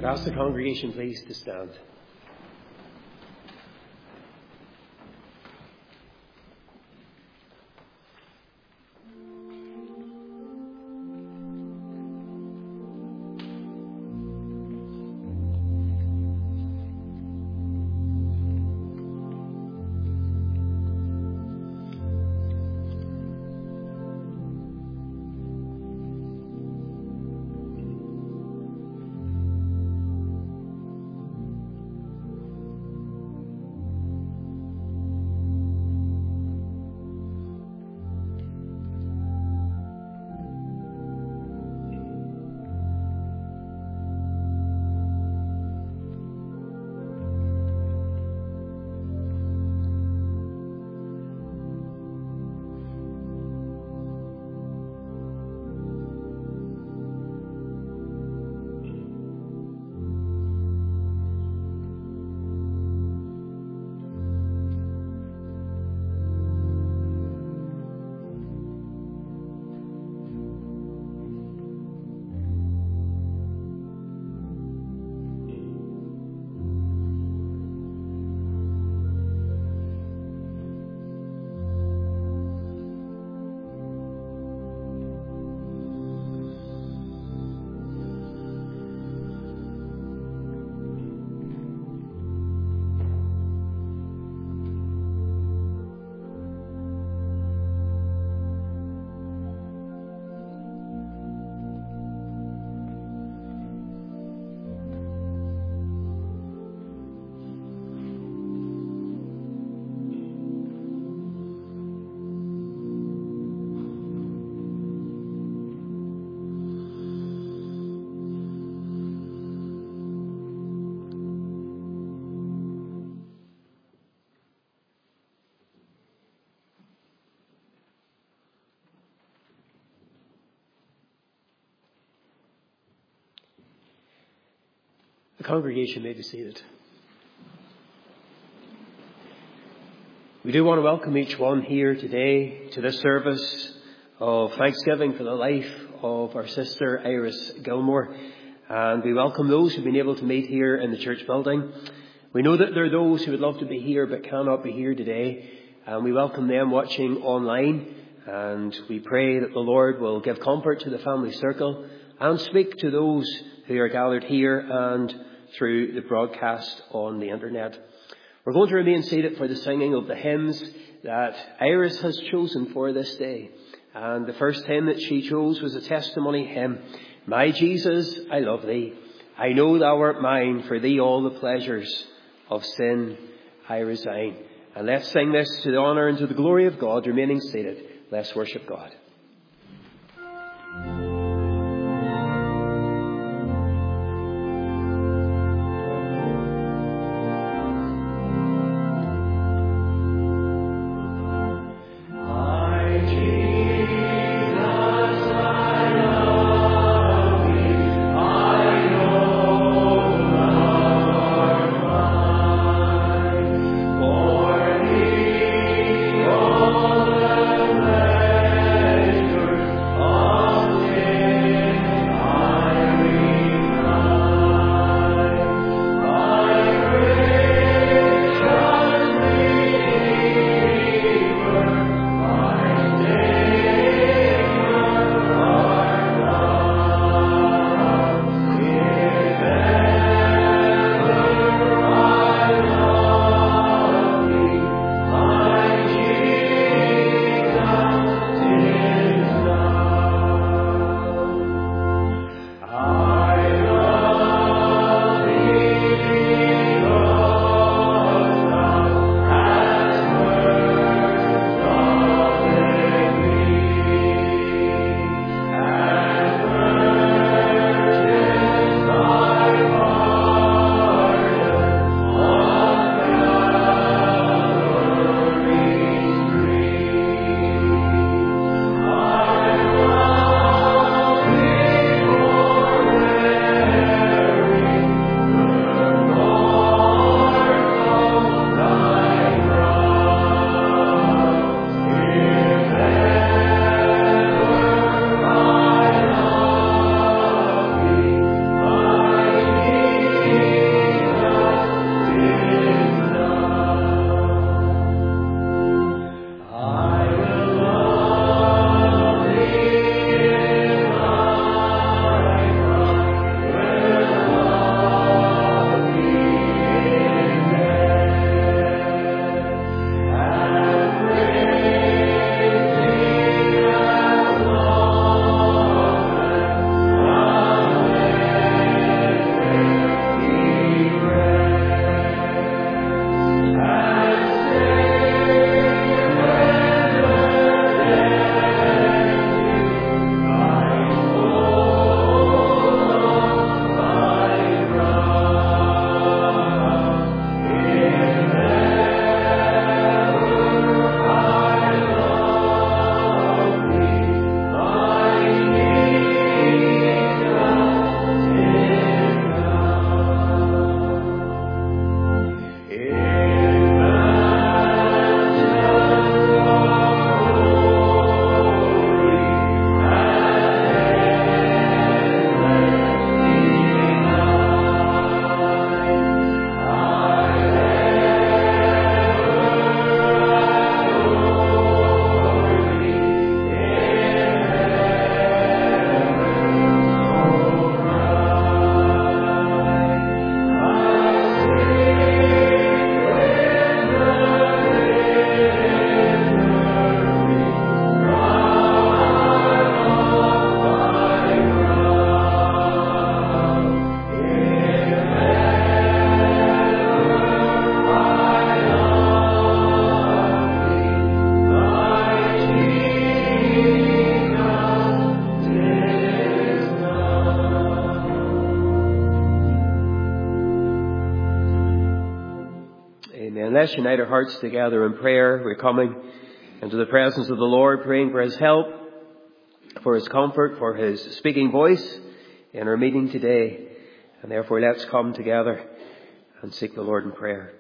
Could I ask the congregation please to stand? The congregation may be seated. We do want to welcome each one here today to this service of thanksgiving for the life of our sister Iris Gilmore. And we welcome those who've been able to meet here in the church building. We know that there are those who would love to be here but cannot be here today. And we welcome them watching online. And we pray that the Lord will give comfort to the family circle and speak to those who are gathered here and through the broadcast on the internet. We're going to remain seated for the singing of the hymns that Iris has chosen for this day. And the first hymn that she chose was a testimony hymn. My Jesus, I love thee. I know thou art mine. For thee all the pleasures of sin I resign. And let's sing this to the honour and to the glory of God. Remaining seated, let's worship God. All the and let's unite our hearts together in prayer. We're coming into the presence of the Lord, praying for His help, for His comfort, for His speaking voice in our meeting today. And therefore let's come together and seek the Lord in prayer.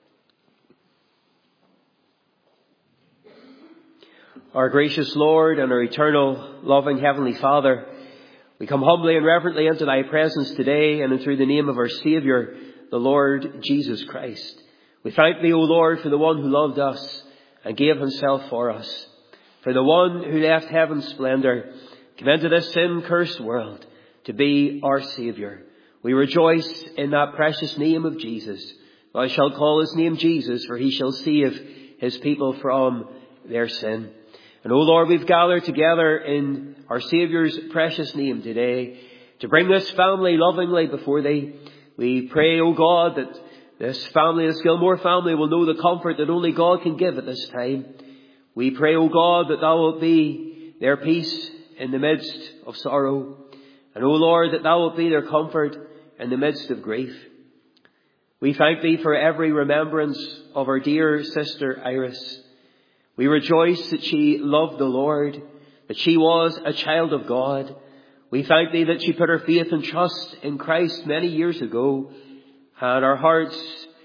Our gracious Lord and our eternal, loving Heavenly Father, we come humbly and reverently into Thy presence today, and through the name of our Saviour, the Lord Jesus Christ. We thank Thee, O Lord, for the one who loved us and gave Himself for us, for the one who left heaven's splendour, came into this sin-cursed world to be our Saviour. We rejoice in that precious name of Jesus. Thou shalt call His name Jesus, for He shall save His people from their sin. And, O Lord, we've gathered together in our Saviour's precious name today to bring this family lovingly before Thee. We pray, O God, that this family, this Gilmore family, will know the comfort that only God can give at this time. We pray, O God, that Thou wilt be their peace in the midst of sorrow. And, O Lord, that Thou wilt be their comfort in the midst of grief. We thank Thee for every remembrance of our dear sister Iris. We rejoice that she loved the Lord, that she was a child of God. We thank Thee that she put her faith and trust in Christ many years ago. And our hearts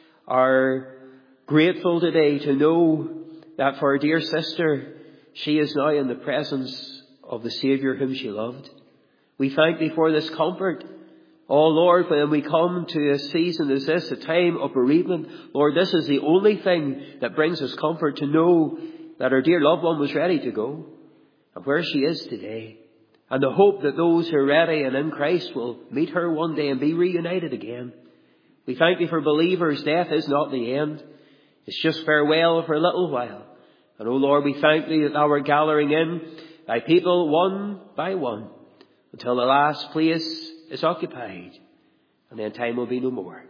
are grateful today to know that for our dear sister, she is now in the presence of the Saviour whom she loved. We thank Thee for this comfort. Oh Lord, when we come to a season as this, a time of bereavement, Lord, this is the only thing that brings us comfort, to know that our dear loved one was ready to go and where she is today. And the hope that those who are ready and in Christ will meet her one day and be reunited again. We thank Thee for believers. Death is not the end. It's just farewell for a little while. And, O Lord, we thank Thee that Thou art gathering in Thy people one by one until the last place is occupied, and then time will be no more.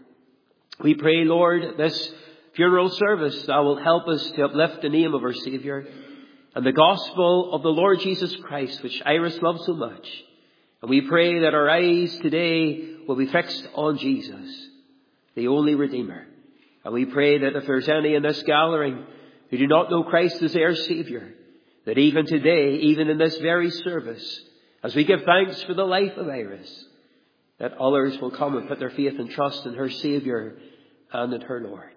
We pray, Lord, that this funeral service Thou wilt help us to uplift the name of our Saviour and the gospel of the Lord Jesus Christ, which Iris loved so much. And we pray that our eyes today will be fixed on Jesus, the only Redeemer. And we pray that if there's any in this gathering who do not know Christ as their Saviour, that even today, even in this very service, as we give thanks for the life of Iris, that others will come and put their faith and trust in her Saviour and in her Lord.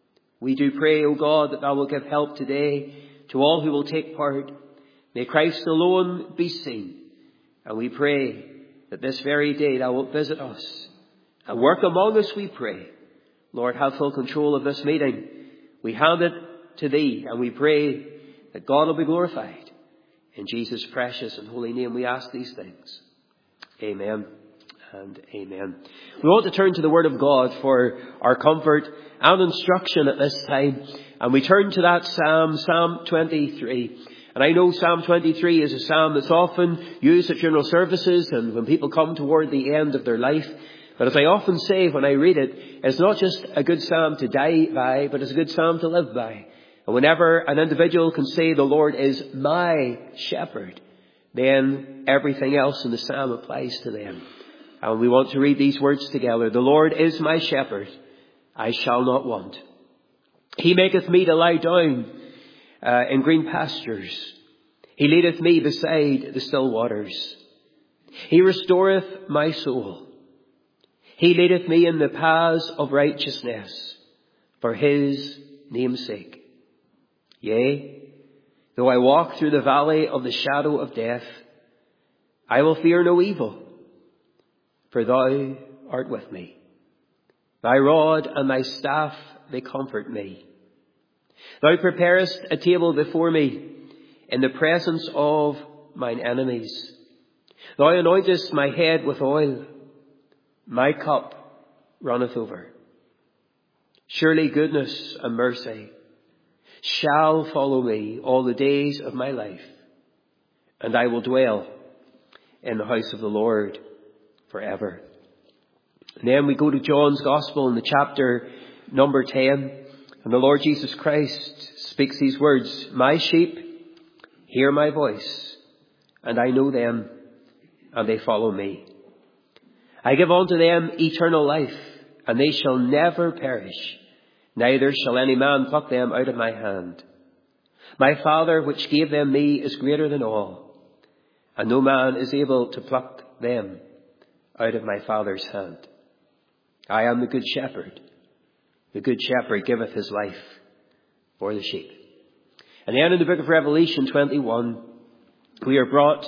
We do pray, O God, that Thou wilt give help today to all who will take part. May Christ alone be seen. And we pray that this very day Thou wilt visit us and work among us, we pray. Lord, have full control of this meeting. We hand it to Thee, and we pray that God will be glorified. In Jesus' precious and holy name we ask these things. Amen and amen. We want to turn to the Word of God for our comfort and instruction at this time. And we turn to that Psalm, Psalm 23. And I know Psalm 23 is a psalm that's often used at funeral services and when people come toward the end of their life. But as I often say when I read it, it's not just a good psalm to die by, but it's a good psalm to live by. And whenever an individual can say the Lord is my shepherd, then everything else in the psalm applies to them. And we want to read these words together. The Lord is my shepherd, I shall not want. He maketh me to lie down in green pastures. He leadeth me beside the still waters. He restoreth my soul. He leadeth me in the paths of righteousness for His name's sake. Yea, though I walk through the valley of the shadow of death, I will fear no evil, for Thou art with me. Thy rod and Thy staff, they comfort me. Thou preparest a table before me in the presence of mine enemies. Thou anointest my head with oil. My cup runneth over. Surely goodness and mercy shall follow me all the days of my life, and I will dwell in the house of the Lord forever. And then we go to John's Gospel in the chapter number 10, and the Lord Jesus Christ speaks these words, My sheep hear my voice, and I know them, and they follow me. I give unto them eternal life, and they shall never perish, neither shall any man pluck them out of my hand. My Father which gave them me is greater than all, and no man is able to pluck them out of my Father's hand. I am the good shepherd. The good shepherd giveth his life for the sheep. And then in the book of Revelation 21, we are brought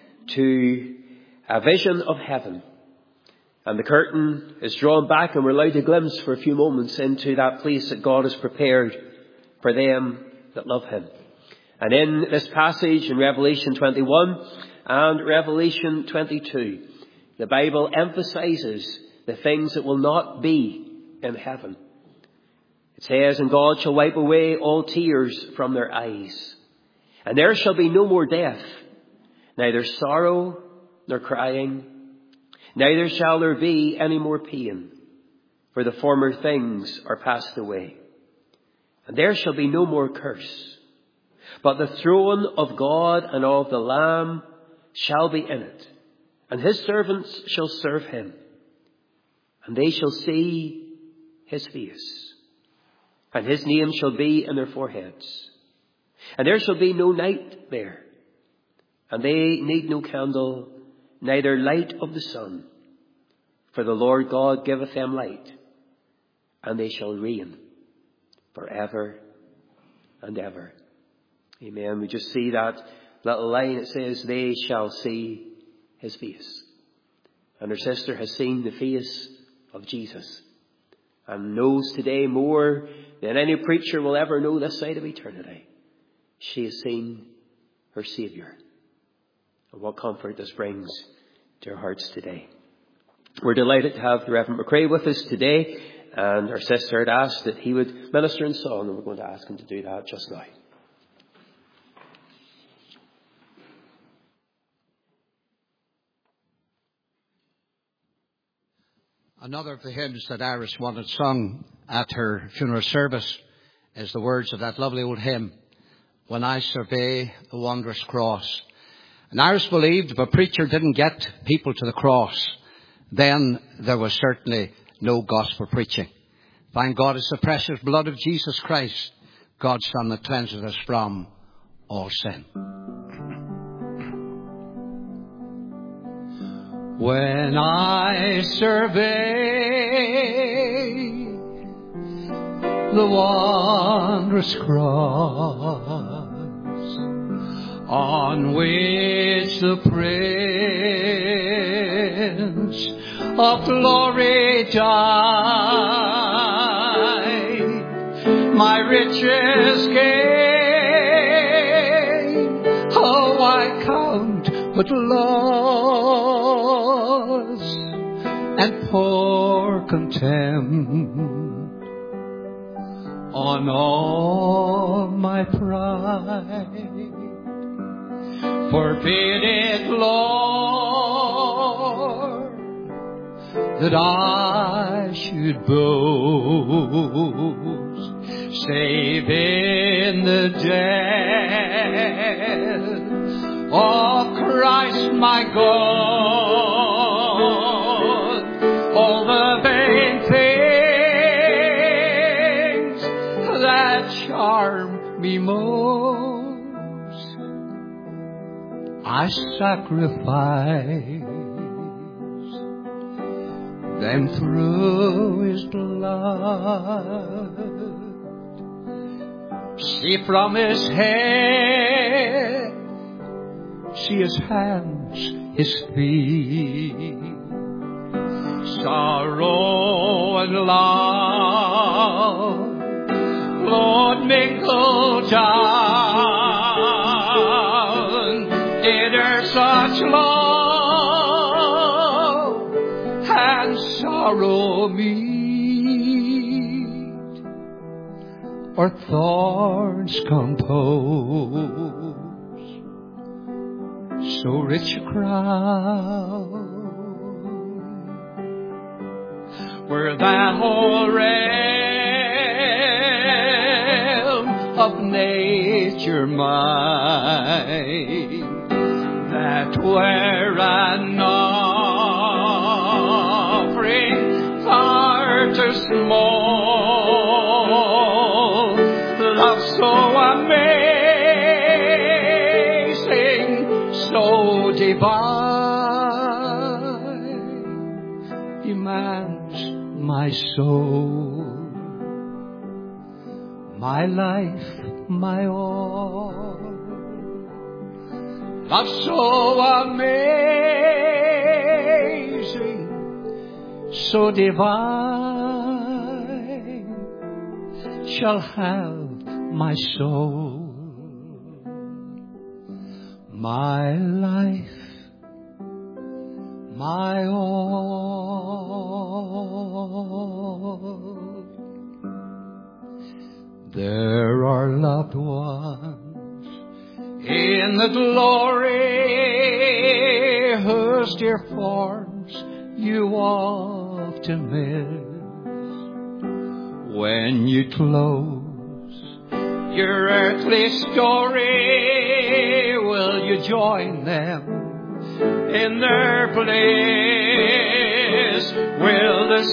to a vision of heaven. And the curtain is drawn back and we're allowed to glimpse for a few moments into that place that God has prepared for them that love him. And in this passage in Revelation 21 and Revelation 22, the Bible emphasizes the things that will not be in heaven. It says, and God shall wipe away all tears from their eyes. And there shall be no more death, neither sorrow nor crying, neither shall there be any more pain, for the former things are passed away. And there shall be no more curse, but the throne of God and of the Lamb shall be in it, and his servants shall serve him, and they shall see his face, and his name shall be in their foreheads. And there shall be no night there, and they need no candle, neither light of the sun. For the Lord God giveth them light, and they shall reign forever and ever. Amen. We just see that little line. It says, they shall see his face. And her sister has seen the face of Jesus, and knows today more than any preacher will ever know this side of eternity. She has seen her Saviour. And what comfort this brings to our hearts today. We're delighted to have the Reverend McRae with us today, and our sister had asked that he would minister in song, and we're going to ask him to do that just now. Another of the hymns that Iris wanted sung at her funeral service is the words of that lovely old hymn, When I Survey the Wondrous Cross. And Iris believed if a preacher didn't get people to the cross, then there was certainly no gospel preaching. Thank God it's the precious blood of Jesus Christ, God's Son, that cleanses us from all sin. When I survey the wondrous cross on which the Prince of Glory died, my riches gain, oh, I count but loss and pour contempt on all my pride. Forbid it, Lord, that I should boast, save in the death of Christ my God. All the vain things that charm me most, I sacrifice them through his blood. See from his head, see his hands, his feet, sorrow and love, Lord, mingle down. Did there such love and sorrow meet, or thorns compose so rich a crown? Were that whole realm of nature mine, that were an offering far too small, divine demands my soul, my life, my all. Love so amazing, so divine, shall have my soul, my life, my all. There are loved ones in the glory whose dear forms you often miss when you close your earthly story. Will you join them in their bliss? Will the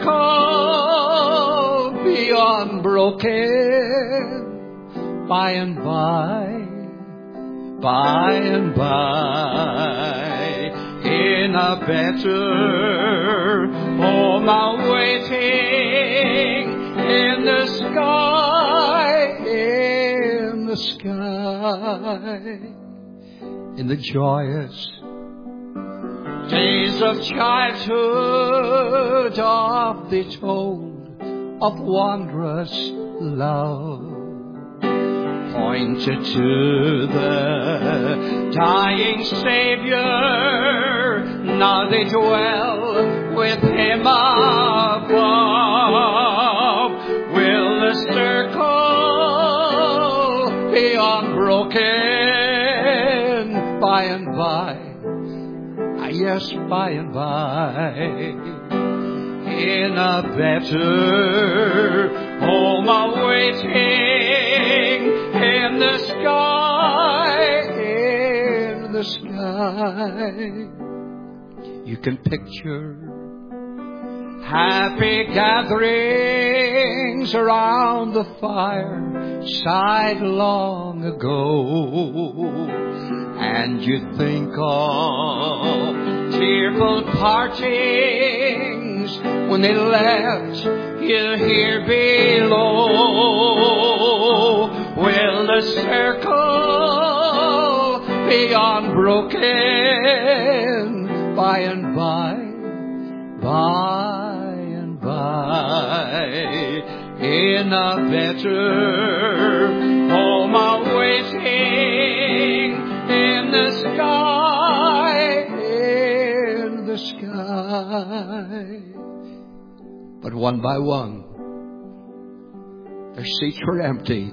circle be unbroken by and by, by and by, in a better home awaiting in the sky, in the sky, in the joyous days of childhood, of the told of wondrous love, pointed to the dying Savior. Now they dwell with Him above. Will the circle be unbroken by and by? Yes, by and by, in a better home awaiting in the sky, in the sky. You can picture happy gatherings around the fireside long ago, and you think of tearful partings when they left you here below. Will the circle be unbroken by and by, by and by, in a better home awaiting in the sky, in the sky? But one by one, their seats were emptied.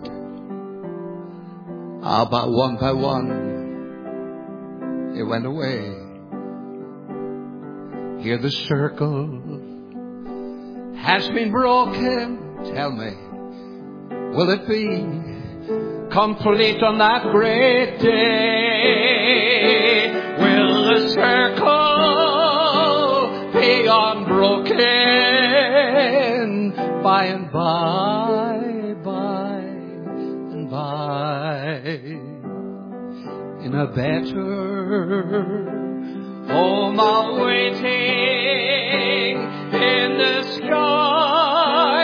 But one by one, they went away. Here the circle has been broken. Tell me, will it be complete on that great day? Will the circle be unbroken by and by, by and by, in a better home awaiting in the sky,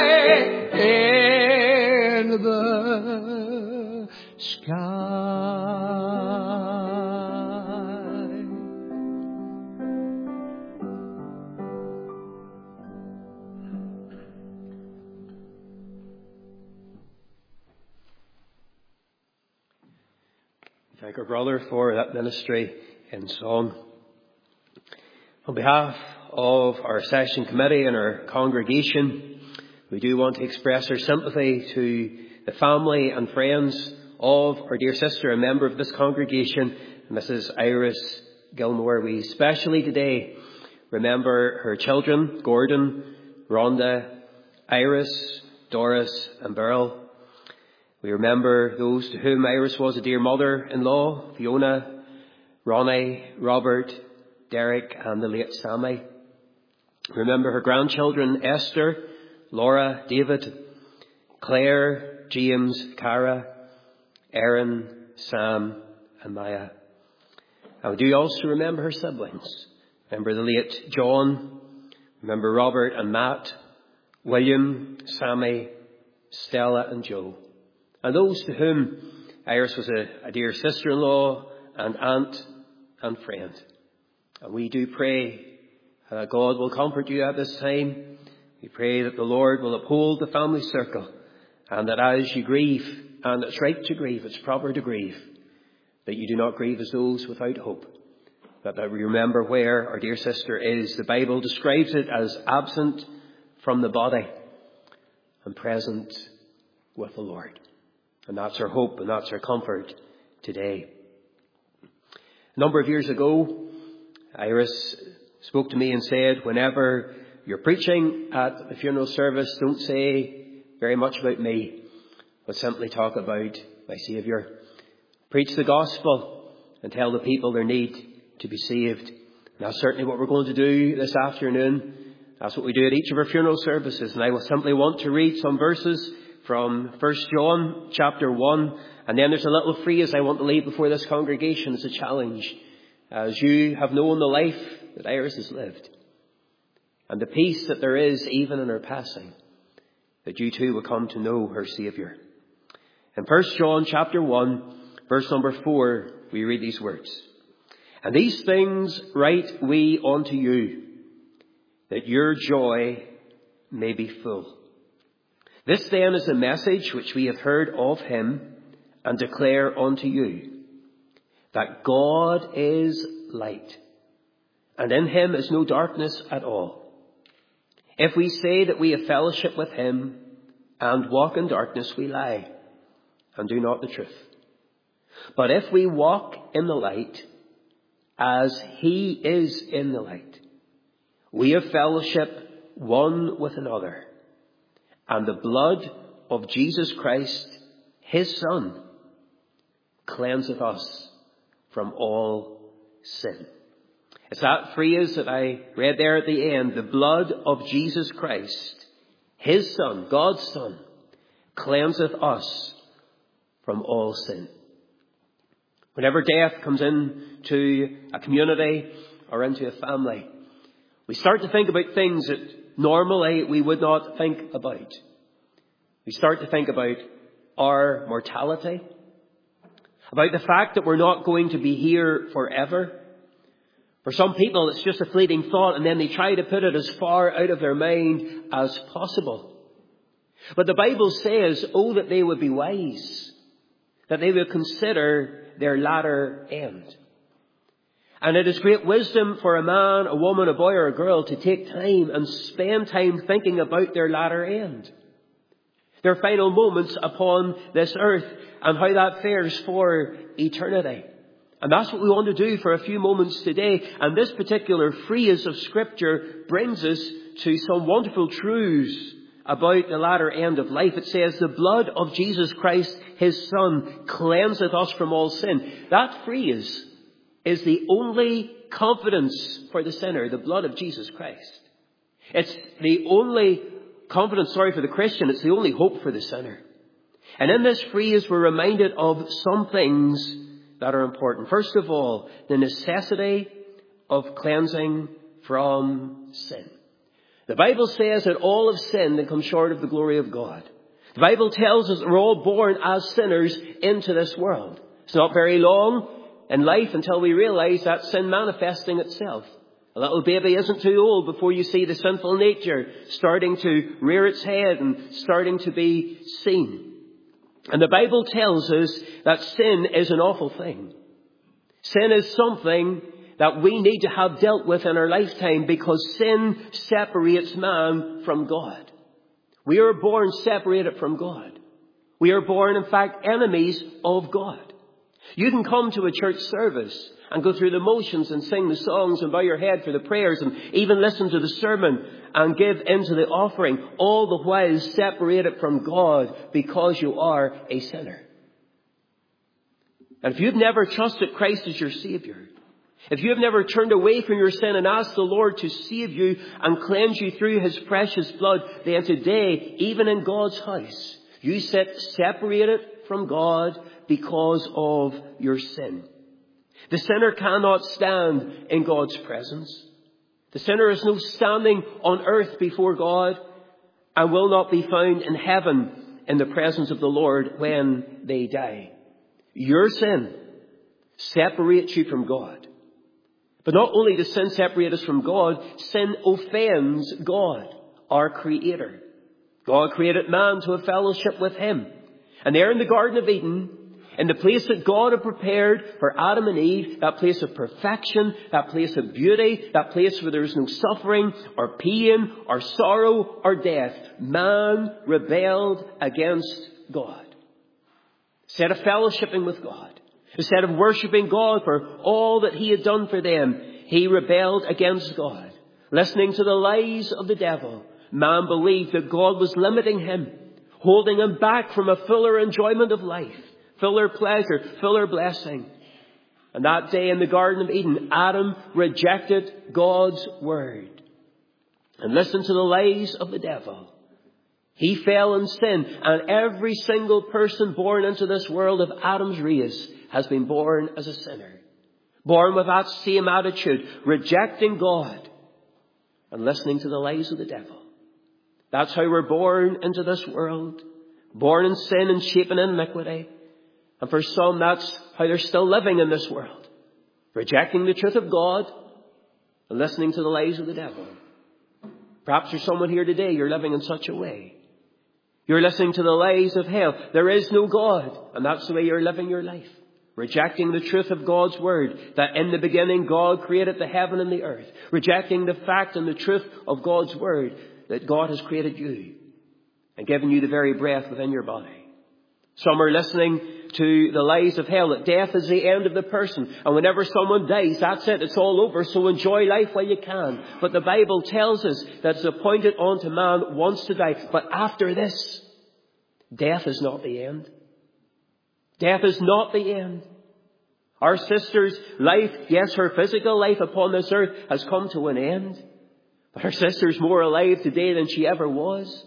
in the sky. Thank our brother for that ministry in song. On behalf of our session committee and our congregation, we do want to express our sympathy to the family and friends of our dear sister, a member of this congregation, Mrs. Iris Gilmore. We especially today remember her children, Gordon, Rhonda, Iris, Doris and Beryl. We remember those to whom Iris was a dear mother-in-law, Fiona, Ronnie, Robert, Derek and the late Sammy. Remember her grandchildren, Esther, Laura, David, Claire, James, Cara, Aaron, Sam and Maya. And we do also remember her siblings. Remember the late John. Remember Robert and Matt, William, Sammy, Stella and Joe. And those to whom Iris was a dear sister-in-law and aunt and friend. And we do pray that God will comfort you at this time. We pray that the Lord will uphold the family circle, and that as you grieve, and it's right to grieve, it's proper to grieve, that you do not grieve as those without hope. But that we remember where our dear sister is. The Bible describes it as absent from the body and present with the Lord. And that's our hope and that's our comfort today. A number of years ago, Iris spoke to me and said, whenever you're preaching at the funeral service, don't say very much about me, but simply talk about my Saviour. Preach the gospel and tell the people their need to be saved. And that's certainly what we're going to do this afternoon. That's what we do at each of our funeral services. And I will simply want to read some verses from 1 John chapter 1. And then there's a little phrase I want to leave before this congregation as a challenge. As you have known the life that Iris has lived, and the peace that there is even in her passing, that you too will come to know her Saviour. In 1 John chapter 1, verse number 4, we read these words. And these things write we unto you, that your joy may be full. This then is the message which we have heard of him and declare unto you, that God is light, and in him is no darkness at all. If we say that we have fellowship with him and walk in darkness, we lie and do not the truth. But if we walk in the light, as he is in the light, we have fellowship one with another, and the blood of Jesus Christ, his Son, cleanseth us from all sin. It's that phrase that I read there at the end. The blood of Jesus Christ, his Son, God's Son, cleanseth us from all sin. Whenever death comes into a community or into a family, we start to think about things that normally we would not think about. We start to think about our mortality, about the fact that we're not going to be here forever. For some people, it's just a fleeting thought, and then they try to put it as far out of their mind as possible. But the Bible says, oh, that they would be wise, that they would consider their latter end. And it is great wisdom for a man, a woman, a boy or a girl to take time and spend time thinking about their latter end. Their final moments upon this earth and how that fares for eternity. And that's what we want to do for a few moments today. And this particular phrase of Scripture brings us to some wonderful truths about the latter end of life. It says, the blood of Jesus Christ, his Son, cleanseth us from all sin. That phrase is the only confidence for the sinner, the blood of Jesus Christ. It's the only confidence, for the Christian. It's the only hope for the sinner. And in this phrase, we're reminded of some things that are important. First of all, the necessity of cleansing from sin. The Bible says that all have sinned and come short of the glory of God. The Bible tells us that we're all born as sinners into this world. It's not very long in life until we realize that sin manifesting itself. A little baby isn't too old before you see the sinful nature starting to rear its head and starting to be seen. And the Bible tells us that sin is an awful thing. Sin is something that we need to have dealt with in our lifetime because sin separates man from God. We are born separated from God. We are born, in fact, enemies of God. You can come to a church service and go through the motions and sing the songs and bow your head for the prayers and even listen to the sermon and give into the offering, all the while separated from God because you are a sinner. And if you've never trusted Christ as your Saviour, if you have never turned away from your sin and asked the Lord to save you and cleanse you through his precious blood, then today, even in God's house, you sit separated from God because of your sin. The sinner cannot stand in God's presence. The sinner has no standing on earth before God and will not be found in heaven in the presence of the Lord when they die. Your sin separates you from God. But not only does sin separate us from God, sin offends God, our Creator. God created man to have fellowship with Him. And there in the Garden of Eden, in the place that God had prepared for Adam and Eve, that place of perfection, that place of beauty, that place where there is no suffering or pain or sorrow or death, man rebelled against God. Instead of fellowshipping with God, instead of worshipping God for all that He had done for them, he rebelled against God. Listening to the lies of the devil, man believed that God was limiting him, holding him back from a fuller enjoyment of life, fuller pleasure, fuller blessing. And that day in the Garden of Eden, Adam rejected God's word and listened to the lies of the devil. He fell in sin, and every single person born into this world of Adam's race has been born as a sinner. Born with that same attitude, rejecting God and listening to the lies of the devil. That's how we're born into this world. Born in sin and shapen in iniquity. And for some, that's how they're still living in this world. Rejecting the truth of God and listening to the lies of the devil. Perhaps there's someone here today, you're living in such a way. You're listening to the lies of hell. There is no God. And that's the way you're living your life. Rejecting the truth of God's word. That in the beginning God created the heaven and the earth. Rejecting the fact and the truth of God's word. That God has created you. And given you the very breath within your body. Some are listening to the lies of hell. That death is the end of the person. And whenever someone dies, that's it. It's all over. So enjoy life while you can. But the Bible tells us that it's appointed unto man once to die. But after this, death is not the end. Death is not the end. Our sister's life, yes, her physical life upon this earth has come to an end. But her sister's more alive today than she ever was.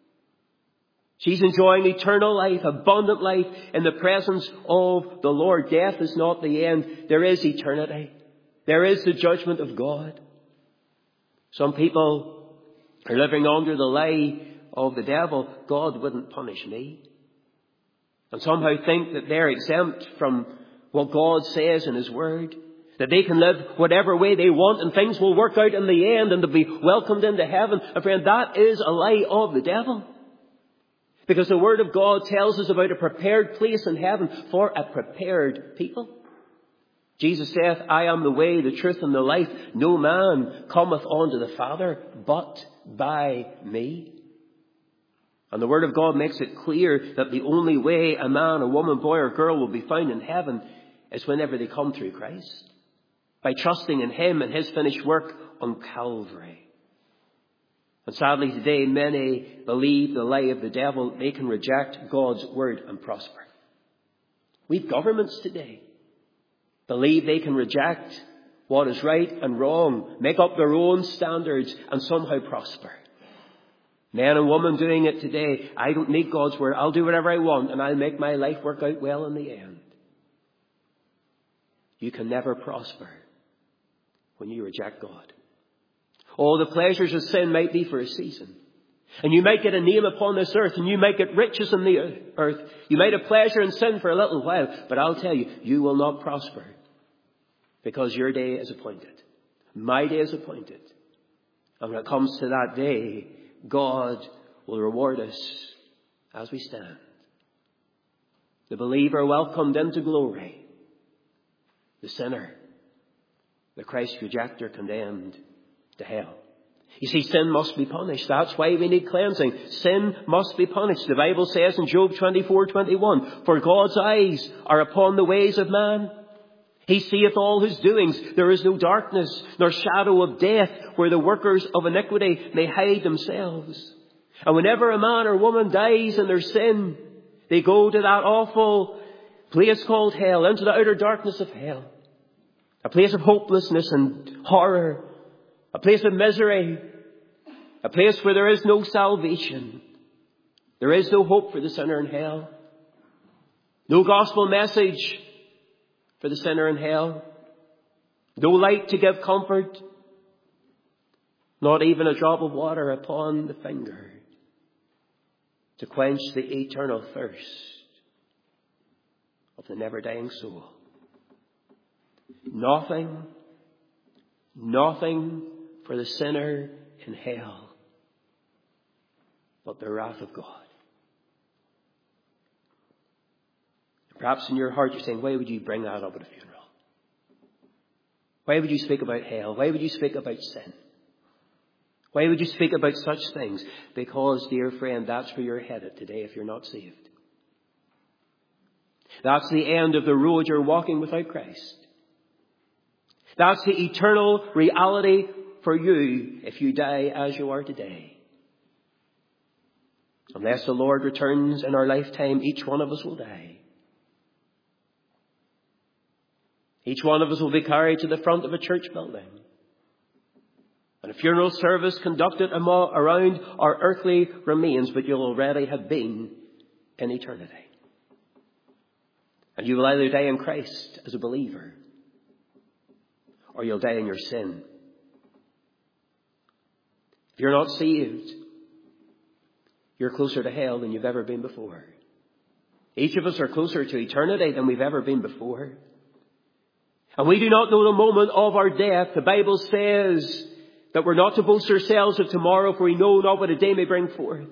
She's enjoying eternal life, abundant life in the presence of the Lord. Death is not the end. There is eternity. There is the judgment of God. Some people are living under the lie of the devil. God wouldn't punish me. And somehow think that they're exempt from what God says in His Word. That they can live whatever way they want and things will work out in the end and they'll be welcomed into heaven. And friend, that is a lie of the devil. Because the Word of God tells us about a prepared place in heaven for a prepared people. Jesus saith, I am the way, the truth, and the life. No man cometh unto the Father but by me. And the Word of God makes it clear that the only way a man, a woman, boy, or girl will be found in heaven is whenever they come through Christ. By trusting in Him and His finished work on Calvary. And sadly today, many believe the lie of the devil. They can reject God's word and prosper. We've governments today. Believe they can reject what is right and wrong. Make up their own standards and somehow prosper. Men and women doing it today. I don't need God's word. I'll do whatever I want and I'll make my life work out well in the end. You can never prosper when you reject God. All the pleasures of sin might be for a season. And you might get a name upon this earth and you might get riches in the earth. You might have pleasure in sin for a little while. But I'll tell you, you will not prosper. Because your day is appointed. My day is appointed. And when it comes to that day, God will reward us as we stand. The believer welcomed into glory. The sinner, the Christ rejecter, condemned to hell. You see, sin must be punished. That's why we need cleansing. Sin must be punished. The Bible says in Job 24:21, for God's eyes are upon the ways of man. He seeth all his doings. There is no darkness, nor shadow of death, where the workers of iniquity may hide themselves. And whenever a man or woman dies in their sin, they go to that awful place called hell, into the outer darkness of hell. A place of hopelessness and horror. A place of misery. A place where there is no salvation. There is no hope for the sinner in hell. No gospel message for the sinner in hell. No light to give comfort. Not even a drop of water upon the finger to quench the eternal thirst of the never-dying soul. Nothing for the sinner in hell but the wrath of God. Perhaps in your heart you're saying, why would you bring that up at a funeral? Why would you speak about hell? Why would you speak about sin? Why would you speak about such things? Because, dear friend, that's where you're headed today if you're not saved. That's the end of the road you're walking without Christ. That's the eternal reality for you if you die as you are today. Unless the Lord returns in our lifetime, each one of us will die. Each one of us will be carried to the front of a church building. And a funeral service conducted around our earthly remains, but you'll already have been in eternity. And you will either die in Christ as a believer, or you'll die in your sin. If you're not saved, you're closer to hell than you've ever been before. Each of us are closer to eternity than we've ever been before. And we do not know the moment of our death. The Bible says that we're not to boast ourselves of tomorrow, for we know not what a day may bring forth.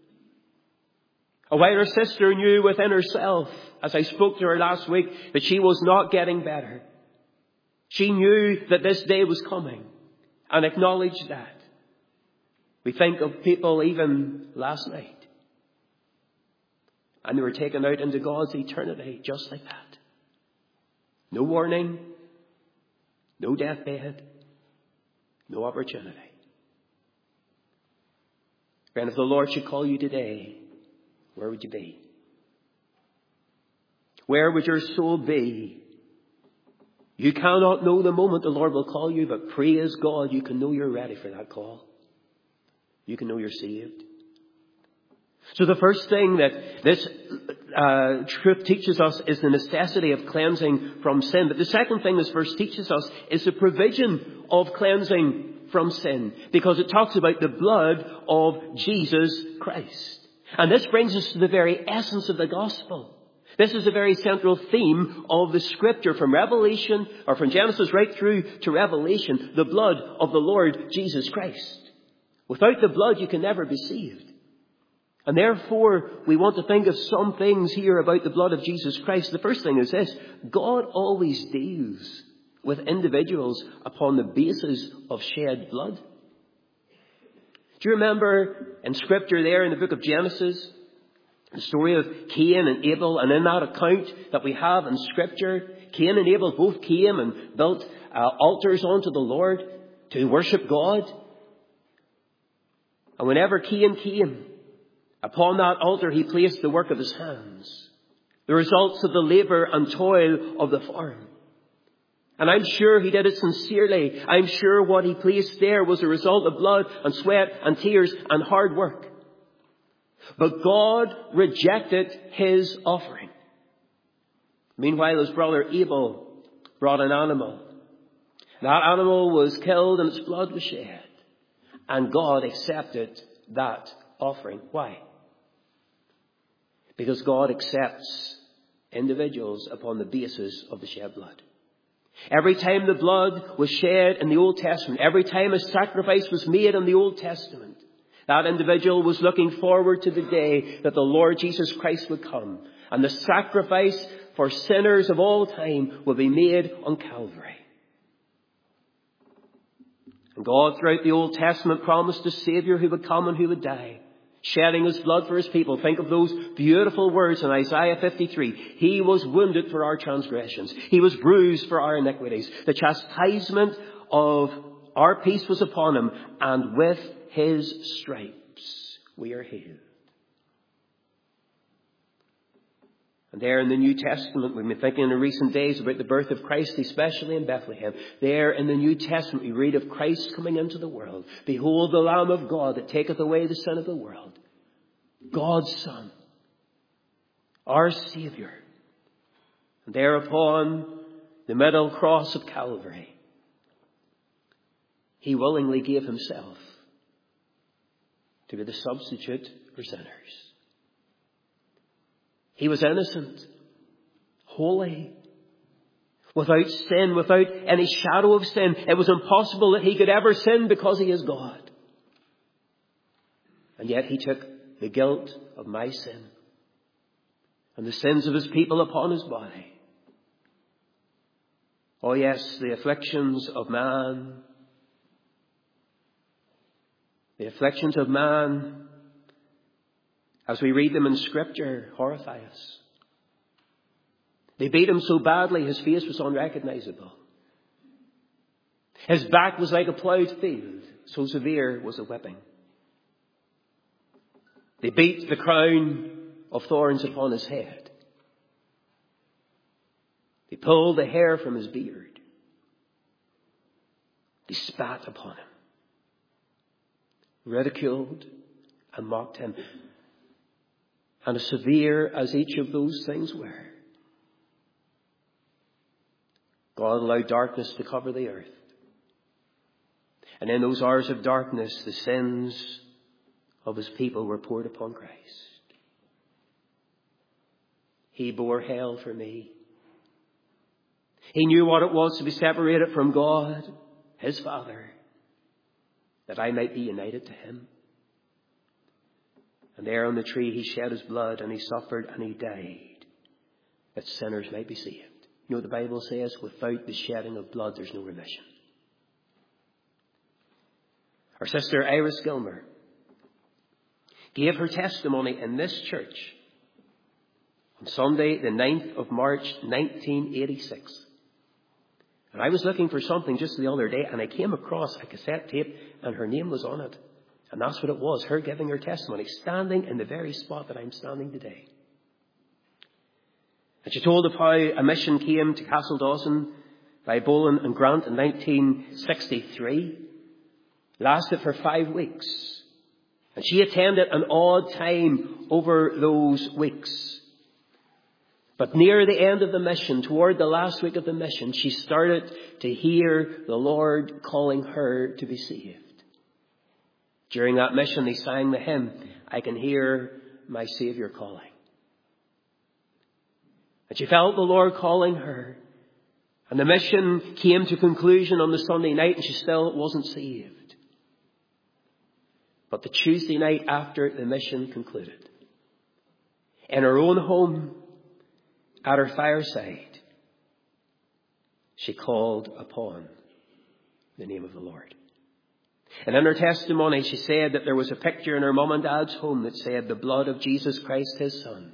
A wider sister knew within herself, as I spoke to her last week, that she was not getting better. She knew that this day was coming and acknowledged that. We think of people even last night, and they were taken out into God's eternity just like that. No warning, no deathbed, no opportunity. Friend, if the Lord should call you today, where would you be? Where would your soul be? You cannot know the moment the Lord will call you, but praise God, you can know you're ready for that call. You can know you're saved. So the first thing that this truth teaches us is the necessity of cleansing from sin. But the second thing this verse teaches us is the provision of cleansing from sin, because it talks about the blood of Jesus Christ. And this brings us to the very essence of the gospel. This is a very central theme of the scripture from Revelation, or from Genesis right through to Revelation, the blood of the Lord Jesus Christ. Without the blood, you can never be saved. And therefore, we want to think of some things here about the blood of Jesus Christ. The first thing is this: God always deals with individuals upon the basis of shed blood. Do you remember in Scripture there in the book of Genesis, the story of Cain and Abel? And in that account that we have in Scripture, Cain and Abel both came and built altars unto the Lord to worship God. And whenever Cain came, upon that altar he placed the work of his hands, the results of the labour and toil of the farm. And I'm sure he did it sincerely. I'm sure what he placed there was a result of blood and sweat and tears and hard work. But God rejected his offering. Meanwhile, his brother Abel brought an animal. That animal was killed and its blood was shed. And God accepted that offering. Why? Because God accepts individuals upon the basis of the shed blood. Every time the blood was shed in the Old Testament, every time a sacrifice was made in the Old Testament, that individual was looking forward to the day that the Lord Jesus Christ would come, and the sacrifice for sinners of all time will be made on Calvary. And God, throughout the Old Testament, promised a Saviour who would come and who would die, shedding his blood for his people. Think of those beautiful words in Isaiah 53. He was wounded for our transgressions. He was bruised for our iniquities. The chastisement of our peace was upon him, and with his stripes we are healed. And there in the New Testament, we've been thinking in recent days about the birth of Christ, especially in Bethlehem. There in the New Testament, we read of Christ coming into the world. Behold the Lamb of God that taketh away the sin of the world. God's Son, our Saviour. And thereupon, the middle cross of Calvary, he willingly gave himself to be the substitute for sinners. He was innocent, holy, without sin, without any shadow of sin. It was impossible that he could ever sin because he is God. And yet he took the guilt of my sin and the sins of his people upon his body. Oh yes, the afflictions of man. The afflictions of man, as we read them in Scripture, horrify us. They beat him so badly his face was unrecognizable. His back was like a ploughed field, so severe was the whipping. They beat the crown of thorns upon his head. They pulled the hair from his beard. They spat upon him, ridiculed and mocked him. And as severe as each of those things were, God allowed darkness to cover the earth. And in those hours of darkness, the sins of his people were poured upon Christ. He bore hell for me. He knew what it was to be separated from God, his Father, that I might be united to him. And there on the tree he shed his blood, and he suffered and he died, that sinners might be saved. You know what the Bible says? Without the shedding of blood, there's no remission. Our sister Iris Gilmer gave her testimony in this church on Sunday, the 9th of March, 1986. And I was looking for something just the other day, and I came across a cassette tape, and her name was on it. And that's what it was, her giving her testimony, standing in the very spot that I'm standing today. And she told of how a mission came to Castledawson by Boland and Grant in 1963. Lasted for 5 weeks. And she attended an odd time over those weeks. But near the end of the mission, toward the last week of the mission, she started to hear the Lord calling her to be saved. During that mission, they sang the hymn, I Can Hear My Saviour Calling. And she felt the Lord calling her. And the mission came to conclusion on the Sunday night, and she still wasn't saved. But the Tuesday night after the mission concluded, in her own home, at her fireside, she called upon the name of the Lord. And in her testimony, she said that there was a picture in her mum and dad's home that said, the blood of Jesus Christ, his Son,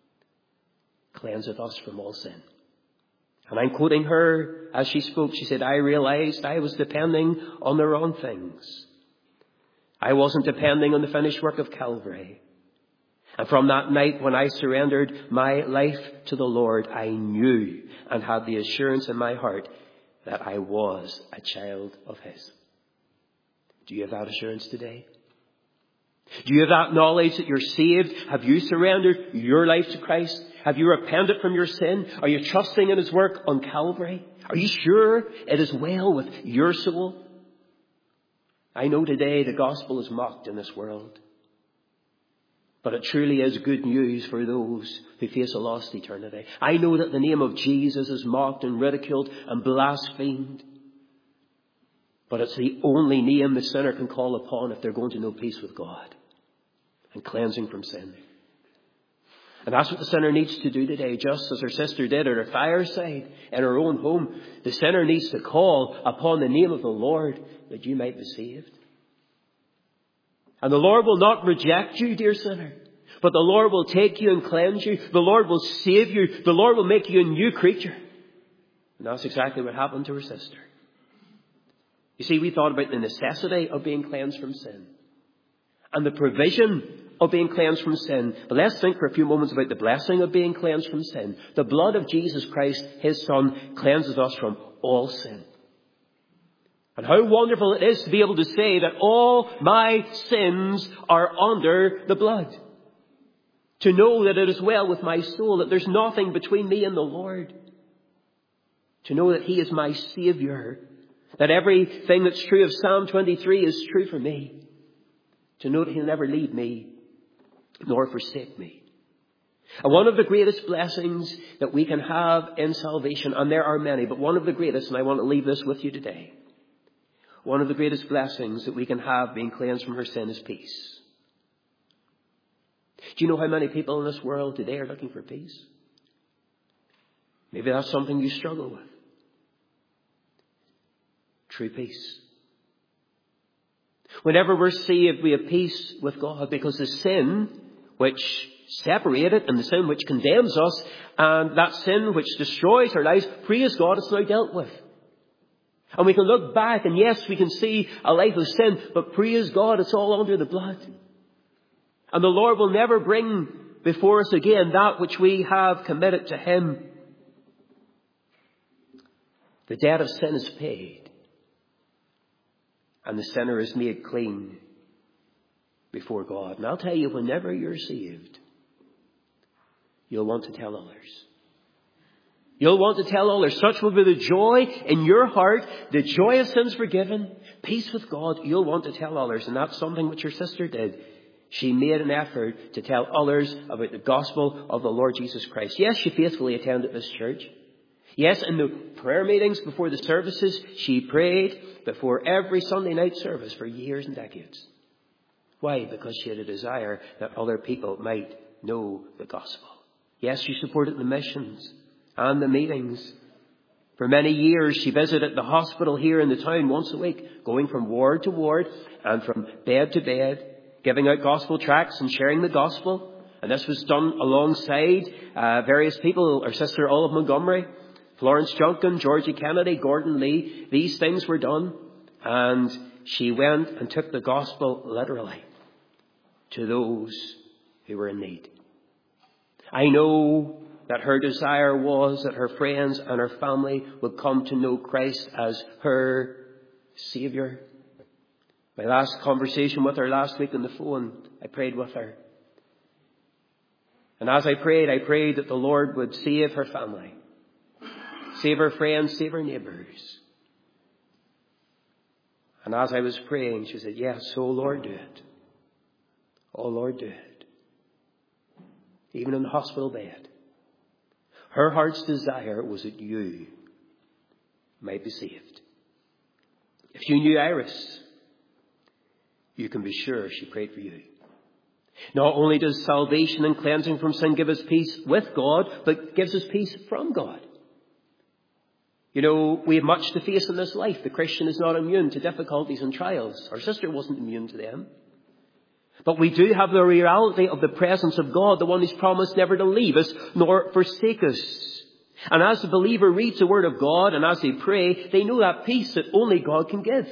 cleanseth us from all sin. And I'm quoting her as she spoke. She said, I realized I was depending on the wrong things. I wasn't depending on the finished work of Calvary. And from that night when I surrendered my life to the Lord, I knew and had the assurance in my heart that I was a child of his. Do you have that assurance today? Do you have that knowledge that you're saved? Have you surrendered your life to Christ? Have you repented from your sin? Are you trusting in his work on Calvary? Are you sure it is well with your soul? I know today the gospel is mocked in this world. But it truly is good news for those who face a lost eternity. I know that the name of Jesus is mocked and ridiculed and blasphemed. But it's the only name the sinner can call upon if they're going to know peace with God and cleansing from sin. And that's what the sinner needs to do today, just as her sister did at her fireside in her own home. The sinner needs to call upon the name of the Lord that you might be saved. And the Lord will not reject you, dear sinner, but the Lord will take you and cleanse you. The Lord will save you. The Lord will make you a new creature. And that's exactly what happened to her sister. You see, we thought about the necessity of being cleansed from sin and the provision of being cleansed from sin. But let's think for a few moments about the blessing of being cleansed from sin. The blood of Jesus Christ, his Son, cleanses us from all sin. And how wonderful it is to be able to say that all my sins are under the blood. To know that it is well with my soul, that there's nothing between me and the Lord. To know that He is my Saviour. That everything that's true of Psalm 23 is true for me. To know that He'll never leave me nor forsake me. And one of the greatest blessings that we can have in salvation, and there are many, but one of the greatest, and I want to leave this with you today. One of the greatest blessings that we can have being cleansed from our sin is peace. Do you know how many people in this world today are looking for peace? Maybe that's something you struggle with. True peace. Whenever we're saved, we have peace with God because the sin which separated and the sin which condemns us and that sin which destroys our lives, praise God, it's now dealt with. And we can look back and yes, we can see a life of sin, but praise God, it's all under the blood. And the Lord will never bring before us again that which we have committed to Him. The debt of sin is paid. And the sinner is made clean before God. And I'll tell you, whenever you're saved, you'll want to tell others. You'll want to tell others. Such will be the joy in your heart, the joy of sins forgiven, peace with God. You'll want to tell others. And that's something which your sister did. She made an effort to tell others about the gospel of the Lord Jesus Christ. Yes, she faithfully attended this church. Yes, in the prayer meetings before the services, she prayed before every Sunday night service for years and decades. Why? Because she had a desire that other people might know the gospel. Yes, she supported the missions and the meetings. For many years, she visited the hospital here in the town once a week, going from ward to ward and from bed to bed, giving out gospel tracts and sharing the gospel. And this was done alongside various people, our sister Olive Montgomery, Florence Junkin, Georgie Kennedy, Gordon Lee. These things were done. And she went and took the gospel literally to those who were in need. I know that her desire was that her friends and her family would come to know Christ as her Saviour. My last conversation with her last week on the phone, I prayed with her. And as I prayed that the Lord would save her family, save her friends, save her neighbours. And as I was praying, she said, yes, oh Lord, do it. Oh Lord, do it. Even in the hospital bed. Her heart's desire was that you might be saved. If you knew Iris, you can be sure she prayed for you. Not only does salvation and cleansing from sin give us peace with God, but gives us peace from God. You know, we have much to face in this life. The Christian is not immune to difficulties and trials. Our sister wasn't immune to them. But we do have the reality of the presence of God, the one who's promised never to leave us nor forsake us. And as the believer reads the Word of God and as they pray, they know that peace that only God can give.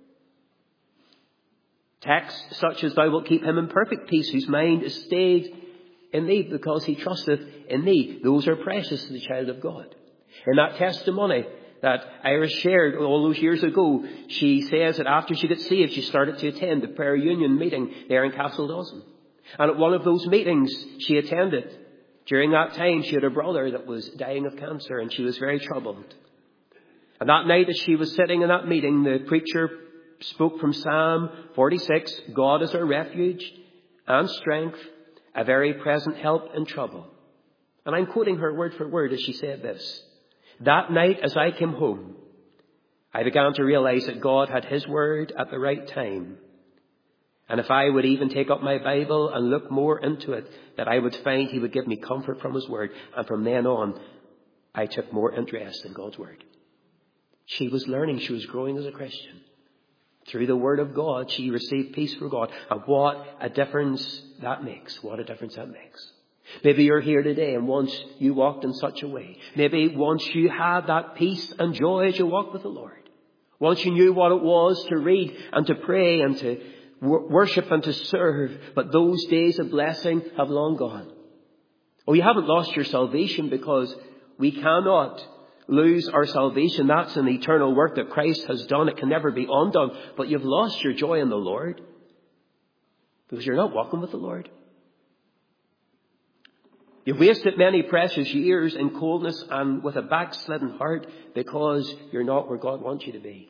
Texts such as, thou wilt keep him in perfect peace, whose mind is stayed in thee because he trusteth in thee. Those are precious to the child of God. In that testimony that Iris shared all those years ago, she says that after she got saved, she started to attend the prayer union meeting there in Castledawson. And at one of those meetings she attended, during that time she had a brother that was dying of cancer and she was very troubled. And that night as she was sitting in that meeting, the preacher spoke from Psalm 46, God is our refuge and strength, a very present help in trouble. And I'm quoting her word for word as she said this. That night as I came home, I began to realize that God had His word at the right time. And if I would even take up my Bible and look more into it, that I would find He would give me comfort from His word. And from then on, I took more interest in God's word. She was learning, she was growing as a Christian. Through the word of God, she received peace from God. And what a difference that makes. What a difference that makes. Maybe you're here today and once you walked in such a way. Maybe once you had that peace and joy as you walked with the Lord. Once you knew what it was to read and to pray and to worship and to serve. But those days of blessing have long gone. Oh, you haven't lost your salvation because we cannot lose our salvation. That's an eternal work that Christ has done. It can never be undone. But you've lost your joy in the Lord because you're not walking with the Lord. You've wasted many precious years in coldness and with a backslidden heart because you're not where God wants you to be.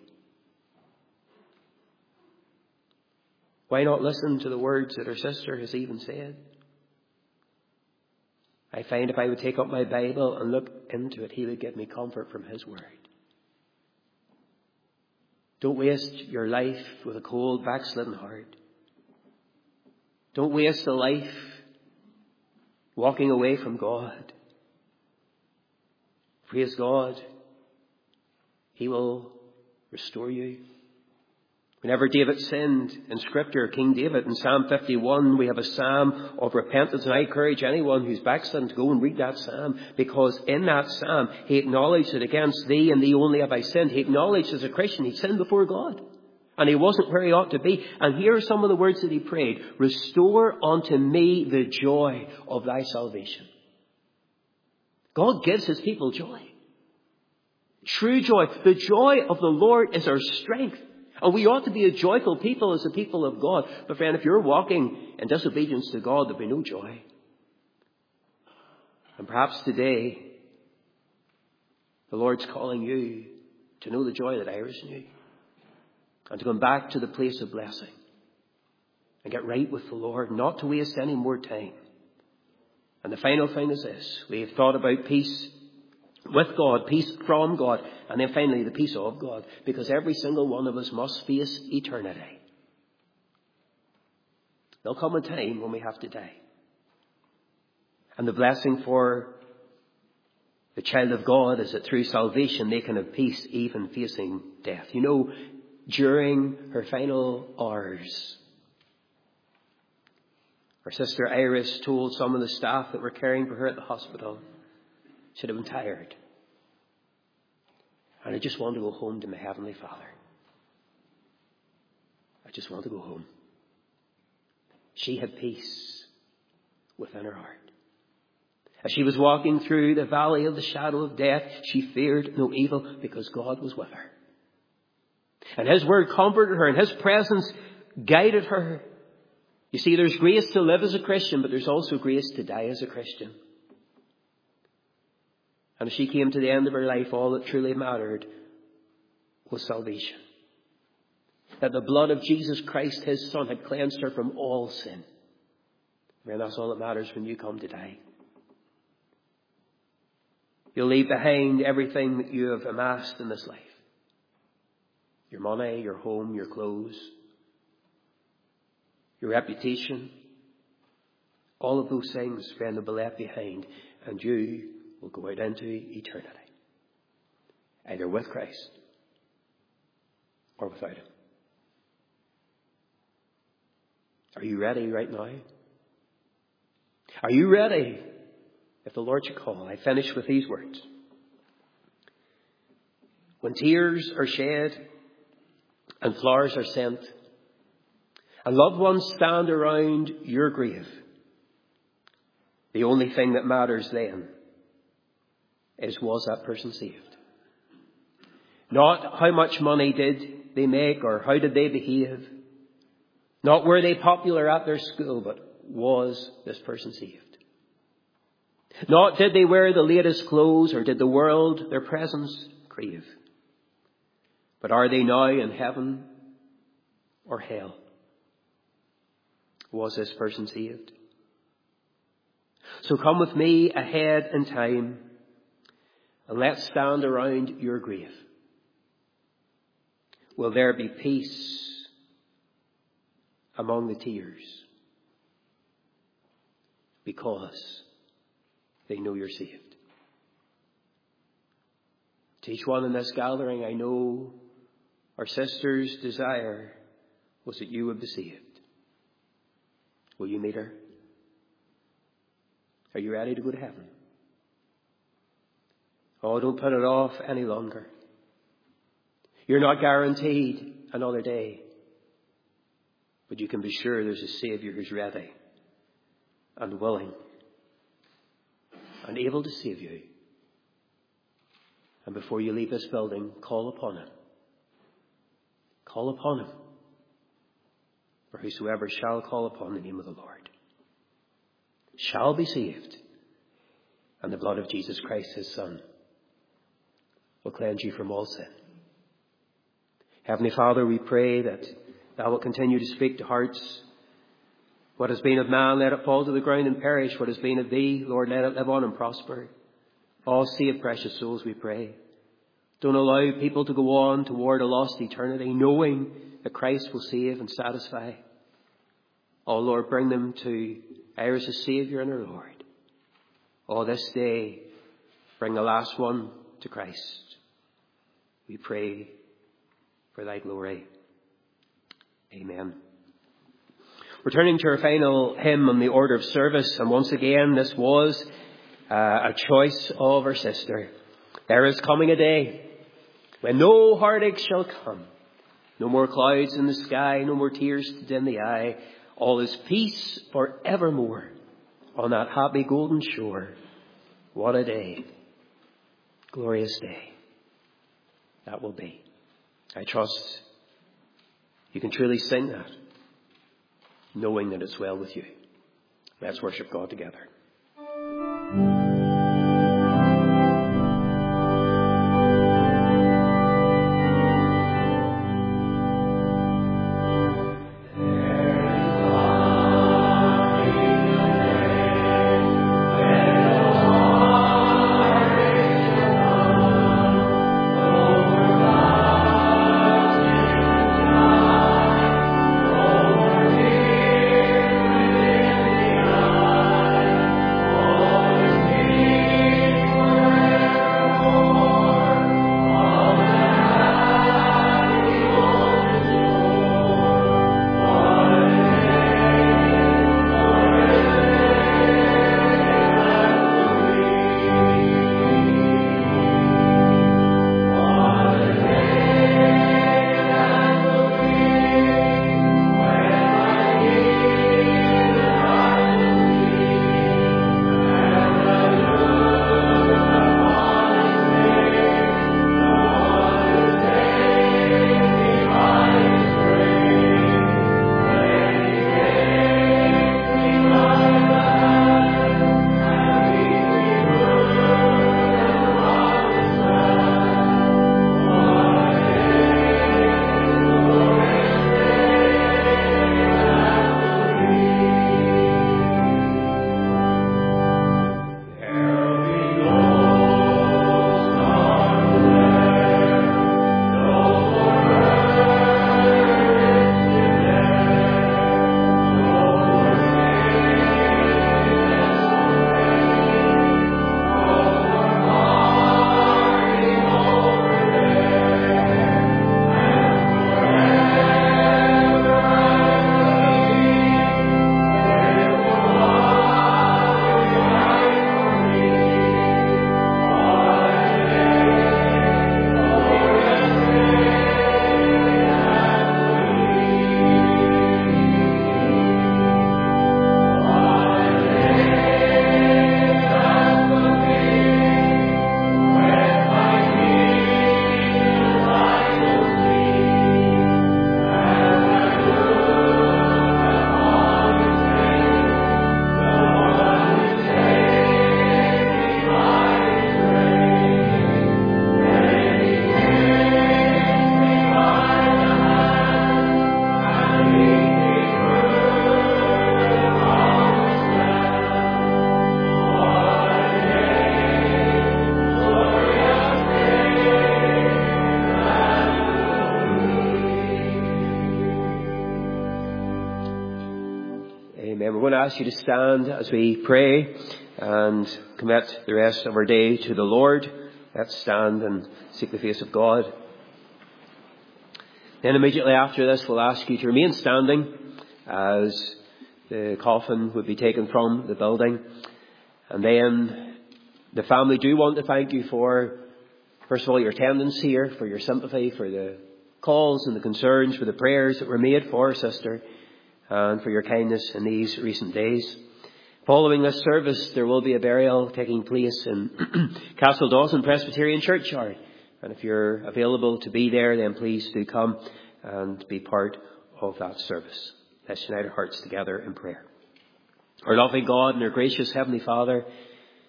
Why not listen to the words that her sister has even said? I find if I would take up my Bible and look into it, He would give me comfort from His word. Don't waste your life with a cold, backslidden heart. Don't waste a life walking away from God. Praise God. He will restore you. Whenever David sinned in Scripture, King David, in Psalm 51, we have a psalm of repentance. And I encourage anyone who's backslidden to go and read that psalm, because in that psalm, he acknowledged that against thee and thee only have I sinned. He acknowledged as a Christian, he sinned before God. And he wasn't where he ought to be. And here are some of the words that he prayed. Restore unto me the joy of thy salvation. God gives his people joy. True joy. The joy of the Lord is our strength. And we ought to be a joyful people as a people of God. But friend, if you're walking in disobedience to God, there'll be no joy. And perhaps today, the Lord's calling you to know the joy that Iris knew. And to come back to the place of blessing. And get right with the Lord, not to waste any more time. And the final thing is this. We have thought about peace with God, peace from God, and then finally the peace of God, because every single one of us must face eternity. There'll come a time when we have to die. And the blessing for the child of God is that through salvation they can have peace even facing death. You know, during her final hours, her sister Iris told some of the staff that were caring for her at the hospital, she'd have been tired. And I just want to go home to my Heavenly Father. I just want to go home. She had peace within her heart. As she was walking through the valley of the shadow of death, she feared no evil because God was with her. And His word comforted her and His presence guided her. You see, there's grace to live as a Christian, but there's also grace to die as a Christian. And as she came to the end of her life, all that truly mattered was salvation. That the blood of Jesus Christ, His Son, had cleansed her from all sin. And that's all that matters when you come to die. You'll leave behind everything that you have amassed in this life. Your money, your home, your clothes, your reputation. All of those things, friend, will be left behind. And you will go out into eternity. Either with Christ or without Him. Are you ready right now? Are you ready if the Lord should call? I finish with these words. When tears are shed and flowers are sent and loved ones stand around your grave, the only thing that matters then is, was that person saved? Not how much money did they make or how did they behave. Not were they popular at their school, but was this person saved? Not did they wear the latest clothes or did the world their presence crave. But are they now in heaven or hell? Was this person saved? So come with me ahead in time and let's stand around your grave. Will there be peace among the tears? Because they know you're saved. To each one in this gathering, I know our sister's desire was that you would be saved. Will you meet her? Are you ready to go to heaven? Oh, don't put it off any longer. You're not guaranteed another day. But you can be sure there's a Savior who's ready and willing and able to save you. And before you leave this building, call upon Him. Call upon Him. For whosoever shall call upon the name of the Lord shall be saved. and the blood of Jesus Christ, his Son, will cleanse you from all sin. Heavenly Father, we pray that thou wilt continue to speak to hearts. What has been of man, let it fall to the ground and perish. What has been of thee, Lord, let it live on and prosper. Oh, save precious souls, we pray. Don't allow people to go on toward a lost eternity, knowing that Christ will save and satisfy. Oh, Lord, bring them to Iris as Saviour and our Lord. Oh, this day, bring the last one to Christ. We pray for thy glory. Amen. We're turning to our final hymn on the order of service, and once again this was a choice of our sister. There is coming a day when no heartache shall come, no more clouds in the sky, no more tears to dim the eye. All is peace for evermore on that happy golden shore. What a day, glorious day that will be. I trust you can truly sing that, knowing that it's well with you. Let's worship God together. Ask you to stand as we pray and commit the rest of our day to the Lord. Let's stand and seek the face of God. Then immediately after this, we'll ask you to remain standing as the coffin would be taken from the building. And then the family do want to thank you for, first of all, your attendance here, for your sympathy, for the calls and the concerns, for the prayers that were made for our sister, and for your kindness in these recent days. Following this service, there will be a burial taking place in Castle Dawson Presbyterian Churchyard. And if you're available to be there, then please do come and be part of that service. Let's unite our hearts together in prayer. Our loving God and our gracious Heavenly Father,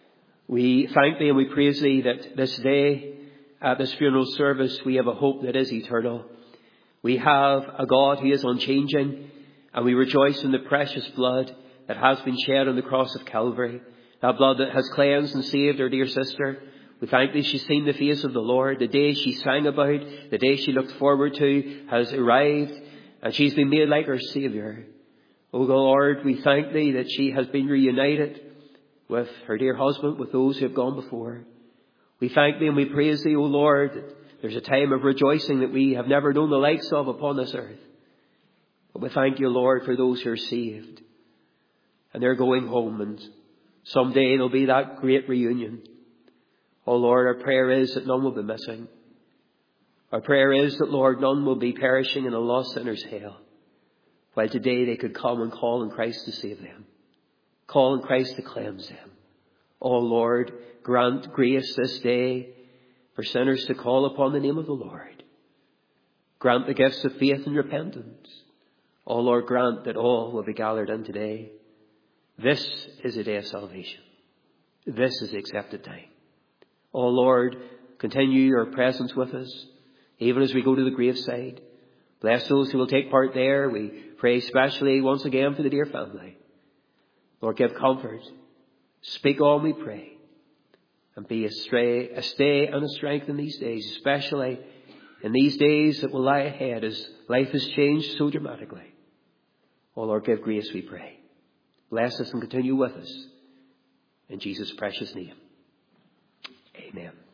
We thank Thee and we praise Thee that this day, at this funeral service, we have a hope that is eternal. We have a God who is unchanging, and we rejoice in the precious blood that has been shed on the cross of Calvary, that blood that has cleansed and saved our dear sister. We thank Thee she's seen the face of the Lord. The day she sang about, the day she looked forward to has arrived, and she's been made like her Saviour. O Lord, we thank Thee that she has been reunited with her dear husband, with those who have gone before. We thank Thee and we praise Thee, O Lord, that there's a time of rejoicing that we have never known the likes of upon this earth. But we thank You, Lord, for those who are saved, and they're going home, and someday there'll be that great reunion. Oh Lord, our prayer is that none will be missing. Our prayer is that, Lord, none will be perishing in a lost sinner's hell, while today they could come and call on Christ to save them, call on Christ to cleanse them. Oh Lord, grant grace this day for sinners to call upon the name of the Lord. Grant the gifts of faith and repentance. Oh Lord, grant that all will be gathered in today. This is a day of salvation. This is the accepted time. Oh Lord, continue Your presence with us, even as we go to the graveside. Bless those who will take part there. We pray especially once again for the dear family. Lord, give comfort. Speak on, we pray. And be a stay and a strength in these days, especially in these days that will lie ahead as life has changed so dramatically. Oh Lord, give grace, we pray. Bless us and continue with us. In Jesus' precious name. Amen.